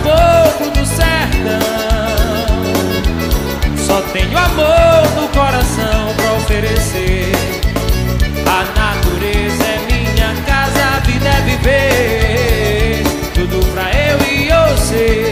caboclo do sertão, só tenho amor no coração pra oferecer. A natureza é minha casa, a vida é viver, tudo pra eu e você.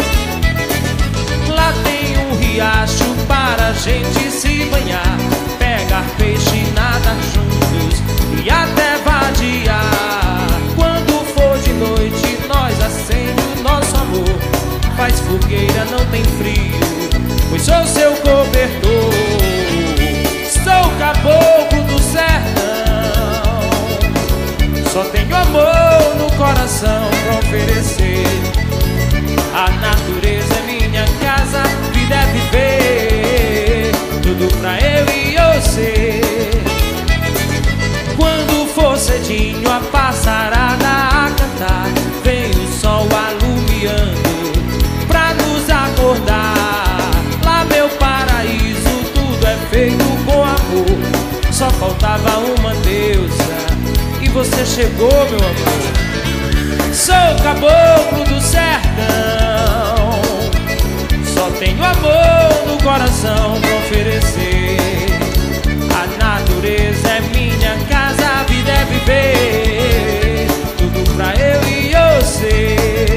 Lá tem um riacho para a gente se banhar, pegar peixe e nadar juntos e até vadiar. Quando for de noite nós acende o nosso amor, faz fogueira, não tem frio, pois sou seu cobertor. Sou caboclo do sertão, só tenho amor no coração pra oferecer. A natureza é minha casa, vida é viver, tudo pra eu e você. Quando for cedinho a passarada a cantar, vem o sol alumiando pra nos acordar. Lá meu paraíso, tudo é feito com amor, só faltava uma deusa e você chegou, meu amor. Sou caboclo do sertão, só tenho amor no coração pra oferecer. A natureza é minha casa, a vida é viver, tudo pra eu e você.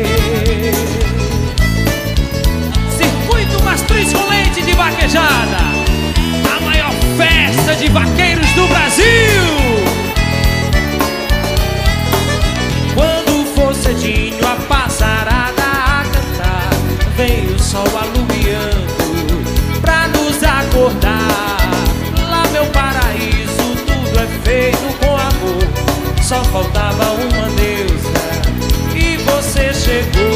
Circuito Matriz com leite de vaquejada, a maior festa de vaqueiros do Brasil. Quando for cedinho a passarada a cantar, vem o sol alumiando pra nos acordar. Lá meu paraíso, tudo é feito com amor, só faltava uma deusa e você chegou.